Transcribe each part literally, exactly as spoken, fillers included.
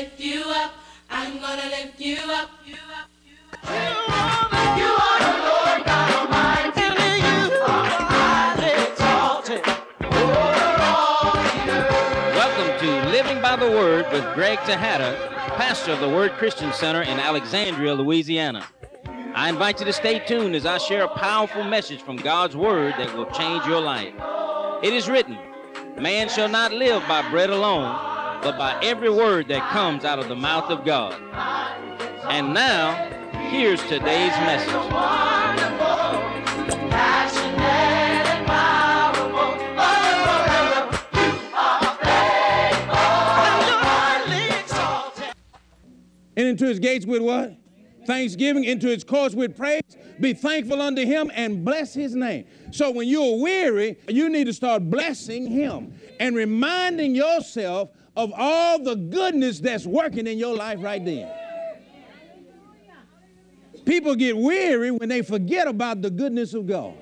lift you up. I'm gonna lift you up. You up. You are the Lord God Almighty, and you are highly exalted over all the earth. Welcome to Living by the Word with Greg Tejada, pastor of the Word Christian Center in Alexandria, Louisiana. I invite you to stay tuned as I share a powerful message from God's Word that will change your life. It is written, man shall not live by bread alone, but by every word that comes out of the mouth of God. And now, here's today's message. And into his gates with what? Thanksgiving, into his courts with praise. Be thankful unto him and bless his name. So when you're weary, you need to start blessing him and reminding yourself of all the goodness that's working in your life right then. People get weary when they forget about the goodness of God.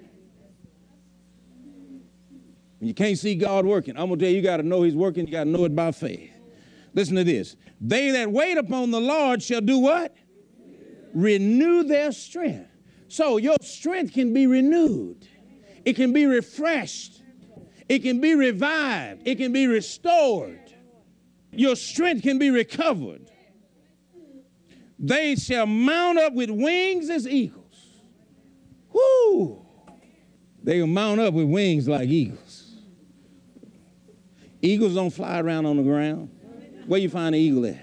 When you can't see God working, I'm going to tell you, you got to know he's working. You got to know it by faith. Listen to this. They that wait upon the Lord shall do what? Renew their strength. So your strength can be renewed. It can be refreshed. It can be revived. It can be restored. Your strength can be recovered. They shall mount up with wings as eagles. Whoo! They will mount up with wings like eagles. Eagles don't fly around on the ground. Where you find an eagle at?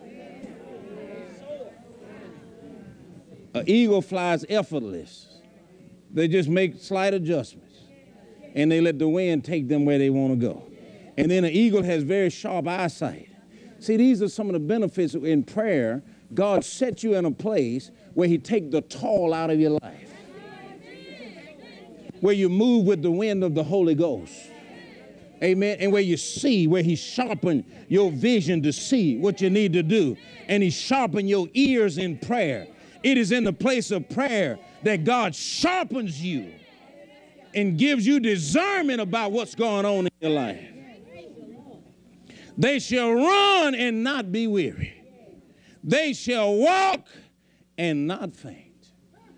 An eagle flies effortless. They just make slight adjustments. And they let the wind take them where they want to go. And then an eagle has very sharp eyesight. See, these are some of the benefits in prayer. God sets you in a place where he takes the toil out of your life. Where you move with the wind of the Holy Ghost. Amen. And where you see, where he sharpened your vision to see what you need to do. And he sharpened your ears in prayer. It is in the place of prayer that God sharpens you and gives you discernment about what's going on in your life. They shall run and not be weary. They shall walk and not faint.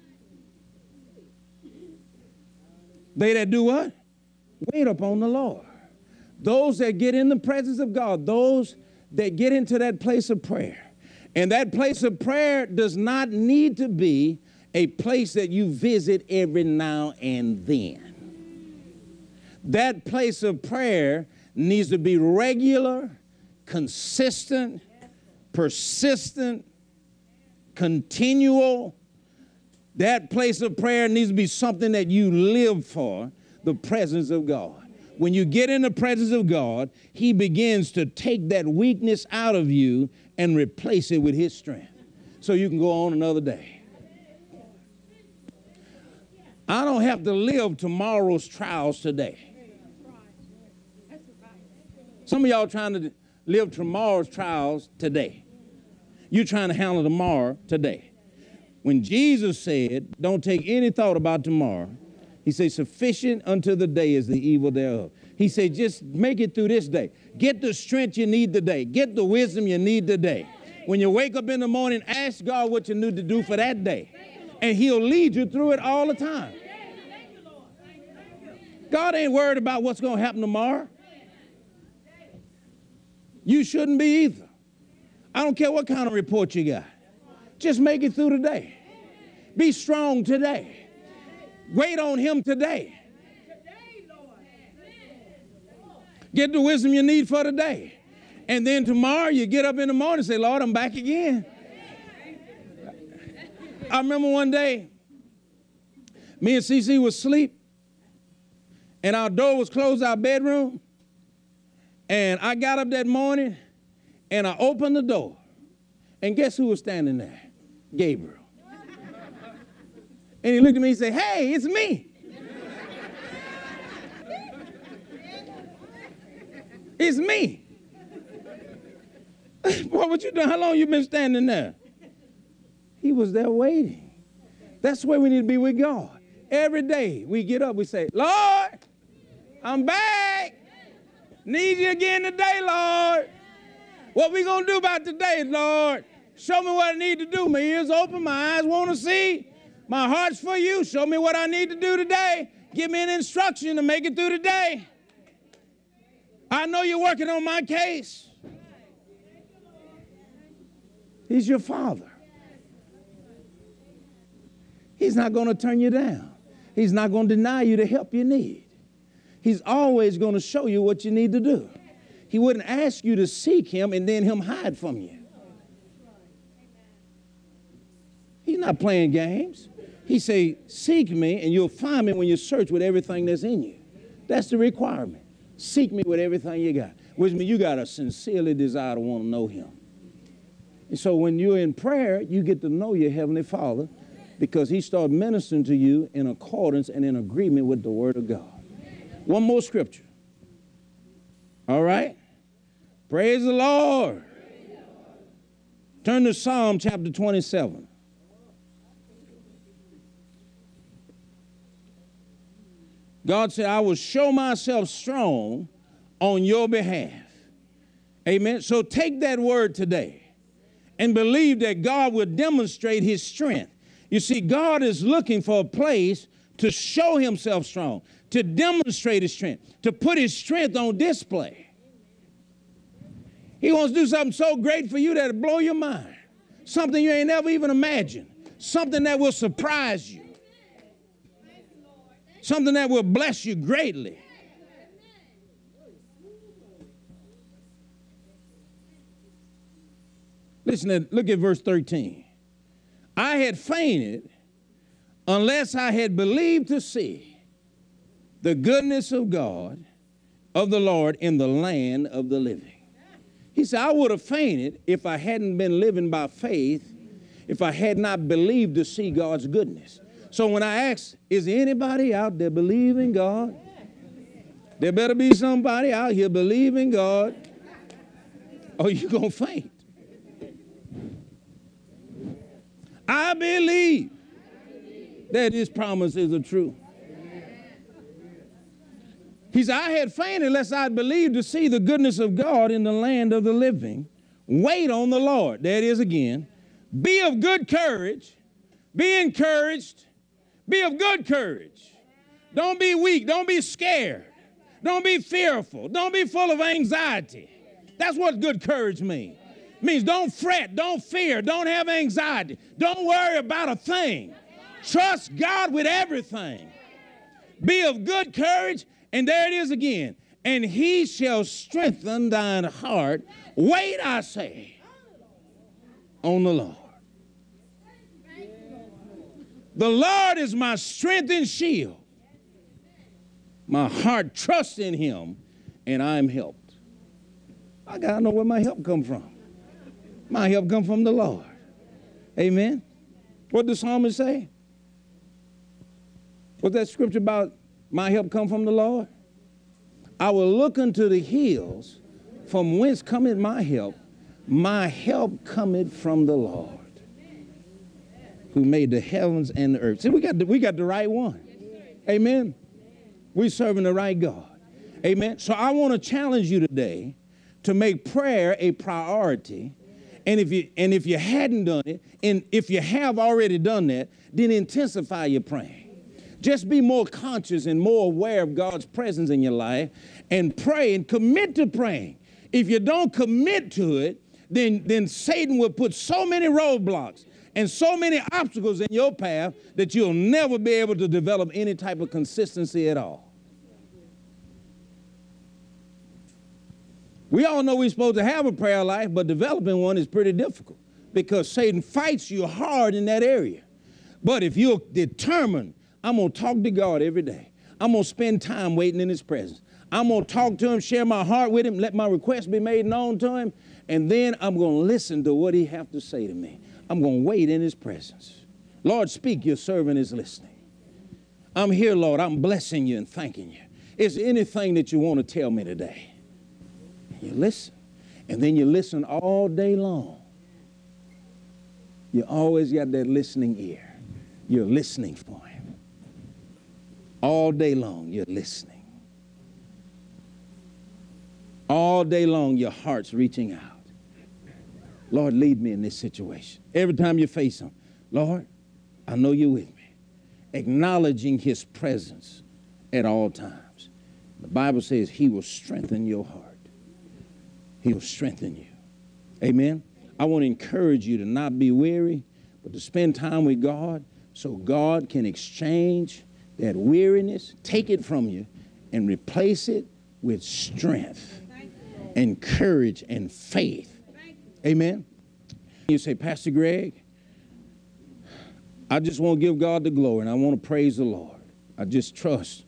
They that do what? Wait upon the Lord. Those that get in the presence of God, those that get into that place of prayer. And that place of prayer does not need to be a place that you visit every now and then. That place of prayer needs to be regular, consistent, persistent, continual. That place of prayer needs to be something that you live for, the presence of God. When you get in the presence of God, he begins to take that weakness out of you and replace it with his strength so you can go on another day. I don't have to live tomorrow's trials today. Some of y'all trying to live tomorrow's trials today. You're trying to handle tomorrow today. When Jesus said, don't take any thought about tomorrow, he said, sufficient unto the day is the evil thereof. He said, just make it through this day. Get the strength you need today. Get the wisdom you need today. When you wake up in the morning, ask God what you need to do for that day. And he'll lead you through it all the time. God ain't worried about what's going to happen tomorrow. You shouldn't be either. I don't care what kind of report you got. Just make it through today. Be strong today. Wait on him today. Get the wisdom you need for today. And then tomorrow you get up in the morning and say, Lord, I'm back again. I remember one day, me and C C was asleep, and our door was closed, our bedroom. And I got up that morning, and I opened the door. And guess who was standing there? Gabriel. And he looked at me and said, hey, it's me. It's me. What would you do? How long you been standing there? He was there waiting. That's where we need to be with God. Every day we get up, we say, Lord, I'm back. Need you again today, Lord. What we going to do about today, Lord? Show me what I need to do. My ears open, my eyes want to see. My heart's for you. Show me what I need to do today. Give me an instruction to make it through the day. I know you're working on my case. He's your Father. He's not going to turn you down. He's not going to deny you the help you need. He's always going to show you what you need to do. He wouldn't ask you to seek him and then him hide from you. He's not playing games. He say, seek me and you'll find me when you search with everything that's in you. That's the requirement. Seek me with everything you got. Which means you got a sincerely desire to want to know him. And so when you're in prayer, you get to know your Heavenly Father because he starts ministering to you in accordance and in agreement with the Word of God. One more scripture. All right? Praise the Lord. Turn to Psalm chapter twenty-seven. God said, I will show myself strong on your behalf. Amen. So take that word today and believe that God will demonstrate his strength. You see, God is looking for a place to show himself strong, to demonstrate his strength, to put his strength on display. He wants to do something so great for you that it'll blow your mind, something you ain't never even imagined, something that will surprise you, something that will bless you greatly. Listen, to, look at verse thirteen. I had fainted unless I had believed to see the goodness of God, of the Lord in the land of the living. He said, I would have fainted if I hadn't been living by faith, if I had not believed to see God's goodness. So when I ask, is there anybody out there believing God? There better be somebody out here believing God, or you're going to faint. I believe that his promises are true. He said, I had fainted unless I believed to see the goodness of God in the land of the living. Wait on the Lord. There it is again. Be of good courage. Be encouraged. Be of good courage. Don't be weak. Don't be scared. Don't be fearful. Don't be full of anxiety. That's what good courage means. It means don't fret. Don't fear. Don't have anxiety. Don't worry about a thing. Trust God with everything. Be of good courage. And there it is again. And he shall strengthen thine heart. Wait, I say, on the Lord. The Lord is my strength and shield. My heart trusts in him, and I am helped. I got to know where my help come from. My help come from the Lord. Amen. What does the psalmist say? What's that scripture about? My help come from the Lord? I will look unto the hills, from whence cometh my help. My help cometh from the Lord, who made the heavens and the earth. See, we got the, we got the right one. Amen. We're serving the right God. Amen. So I want to challenge you today to make prayer a priority. And if you and if you hadn't done it, and if you have already done that, then intensify your praying. Just be more conscious and more aware of God's presence in your life and pray and commit to praying. If you don't commit to it, then, then Satan will put so many roadblocks and so many obstacles in your path that you'll never be able to develop any type of consistency at all. We all know we're supposed to have a prayer life, but developing one is pretty difficult because Satan fights you hard in that area. But if you're determined, I'm going to talk to God every day. I'm going to spend time waiting in his presence. I'm going to talk to him, share my heart with him, let my requests be made known to him, and then I'm going to listen to what he has to say to me. I'm going to wait in his presence. Lord, speak, your servant is listening. I'm here, Lord. I'm blessing you and thanking you. Is there anything that you want to tell me today? You listen, and then you listen all day long. You always got that listening ear. You're listening for him. All day long, you're listening. All day long, your heart's reaching out. Lord, lead me in this situation. Every time you face something, Lord, I know you're with me. Acknowledging his presence at all times. The Bible says he will strengthen your heart. He will strengthen you. Amen. I want to encourage you to not be weary, but to spend time with God so God can exchange that weariness, take it from you, and replace it with strength and courage and faith. Amen. You say, Pastor Greg, I just want to give God the glory and I want to praise the Lord. I just trust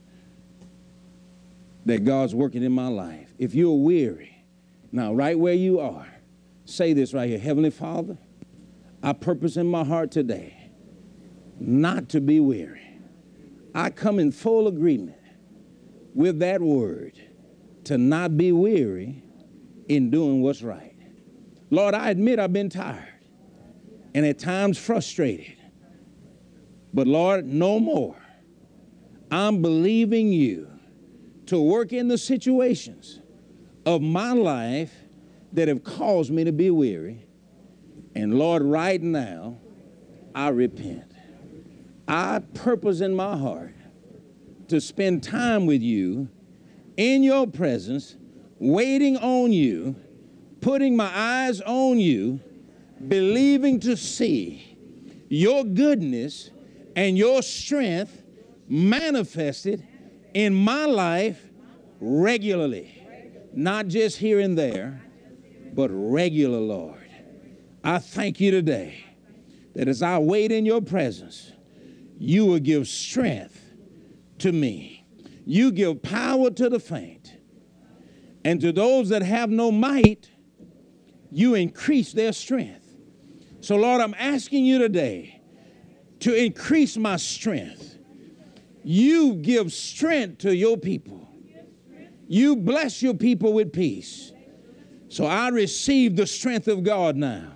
that God's working in my life. If you're weary, now right where you are, say this right here. Heavenly Father, I purpose in my heart today not to be weary. I come in full agreement with that word to not be weary in doing what's right. Lord, I admit I've been tired and at times frustrated. But Lord, no more. I'm believing you to work in the situations of my life that have caused me to be weary. And Lord, right now, I repent. I purpose in my heart to spend time with you in your presence, waiting on you, putting my eyes on you, believing to see your goodness and your strength manifested in my life regularly, not just here and there, but regular, Lord. I thank you today that as I wait in your presence, you will give strength to me. You give power to the faint. And to those that have no might, you increase their strength. So, Lord, I'm asking you today to increase my strength. You give strength to your people. You bless your people with peace. So I receive the strength of God now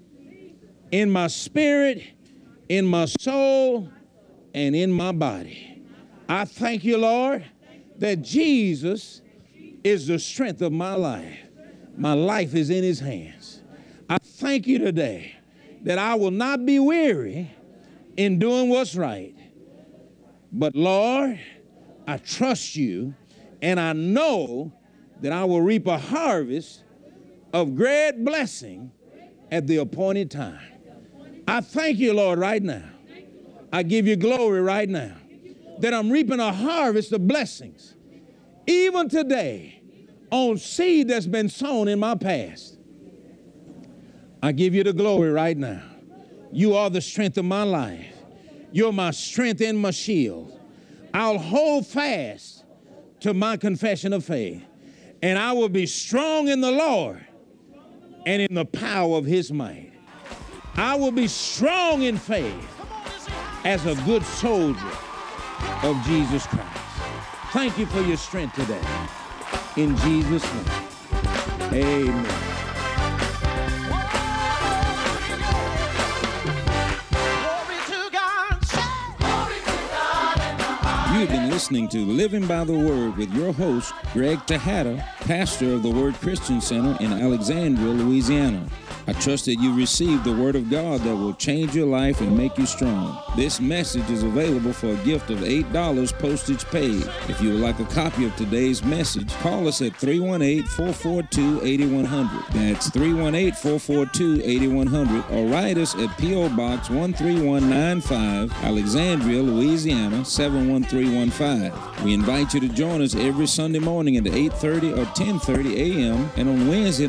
in my spirit, in my soul, and in my body. I thank you, Lord, that Jesus is the strength of my life. My life is in his hands. I thank you today that I will not be weary in doing what's right. But Lord, I trust you, and I know that I will reap a harvest of great blessing at the appointed time. I thank you, Lord, right now. I give you glory right now that I'm reaping a harvest of blessings, even today, on seed that's been sown in my past. I give you the glory right now. You are the strength of my life. You're my strength and my shield. I'll hold fast to my confession of faith, and I will be strong in the Lord and in the power of his might. I will be strong in faith as a good soldier of Jesus Christ. Thank you for your strength today. In Jesus' name, amen. You've been listening to Living by the Word with your host, Greg Tejada, pastor of the Word Christian Center in Alexandria, Louisiana. I trust that you received the Word of God that will change your life and make you strong. This message is available for a gift of eight dollars postage paid. If you would like a copy of today's message, call us at three one eight, four four two, eight one zero zero. That's three one eight, four four two, eight one zero zero, or write us at P O Box one three one nine five, Alexandria, Louisiana, seven one three one five. We invite you to join us every Sunday morning at eight thirty or ten thirty a m and on Wednesday